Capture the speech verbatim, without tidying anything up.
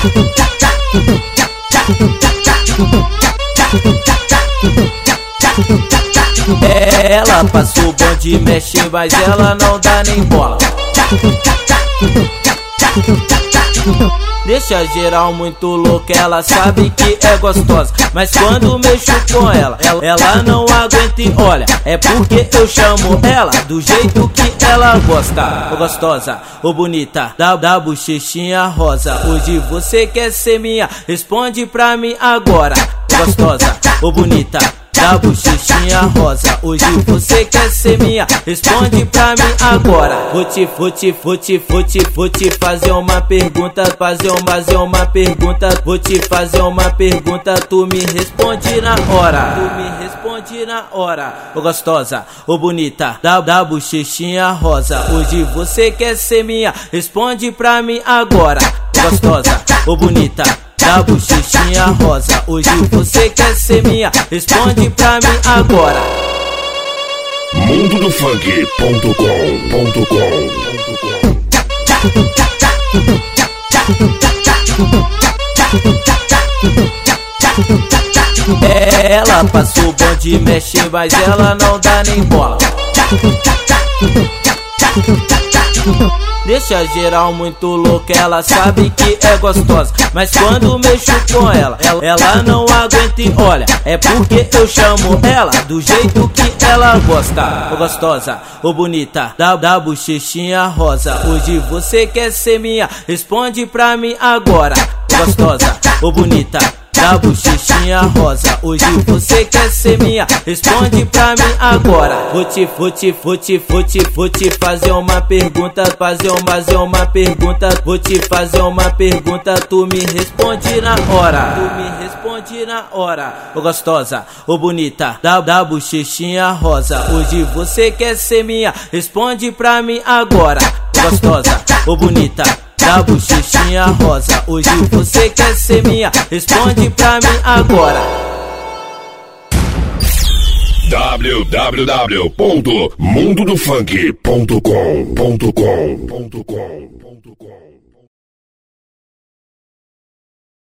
Ela passou o bonde, mexe, mas ela não dá nem bola. Deixa geral muito louca, ela sabe que é gostosa, mas quando mexo com ela, ela, ela não aguenta e olha, é porque eu chamo ela do jeito que ela gosta. Ô gostosa, ô bonita, da, da bochechinha rosa, hoje você quer ser minha? Responde pra mim agora. Ô gostosa, ô bonita, da bochechinha rosa, hoje você quer ser minha? Responde pra mim agora. Vou te, vou te, vou te, vou te, vou te fazer uma pergunta, fazer uma, fazer uma pergunta. Vou te fazer uma pergunta, tu me responde na hora. Tu me responde na hora. Ô gostosa, ô bonita, da, da bochechinha rosa, hoje você quer ser minha? Responde pra mim agora. Ô gostosa, ô bonita, da bochechinha rosa, hoje você quer ser minha? Responde pra mim agora. mundo do funk ponto com ponto com. Ela passou o bonde, mexe, mas ela não dá nem bola. Deixa geral muito louca, ela sabe que é gostosa, mas quando mexo com ela, ela, ela não aguenta e olha, é porque eu chamo ela do jeito que ela gosta. Ô gostosa, ô bonita, da, da bochechinha rosa, hoje você quer ser minha? Responde pra mim agora. Ô gostosa, ô bonita, da bochechinha rosa, hoje você quer ser minha? Responde pra mim agora. Vou te, vou te, vou te, vou te, vou te fazer uma pergunta, fazer uma, fazer uma pergunta. Vou te fazer uma pergunta, tu me responde na hora. Tu me responde na hora. Ô gostosa, ô bonita, da, da bochechinha rosa, hoje você quer ser minha? Responde pra mim agora. Ô gostosa, ô bonita, da bochechinha rosa, hoje você quer ser minha? Responde pra mim agora. w w w ponto mundo do funk ponto com ponto com ponto com ponto com